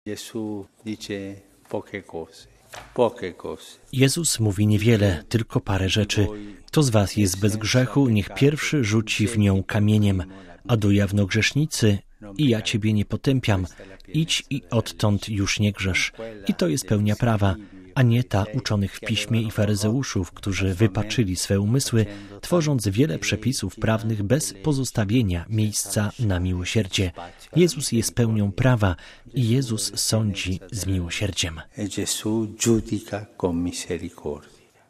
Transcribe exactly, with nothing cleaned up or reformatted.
Jezus mówi niewiele, tylko parę rzeczy. Kto z was jest bez grzechu, niech pierwszy rzuci w nią kamieniem, a do jawnogrzesznicy i ja ciebie nie potępiam. Idź i odtąd już nie grzesz. I to jest pełnia prawa, a nie ta uczonych w piśmie i faryzeuszów, którzy wypaczyli swe umysły, tworząc wiele przepisów prawnych bez pozostawienia miejsca na miłosierdzie. Jezus jest pełnią prawa i Jezus sądzi z miłosierdziem.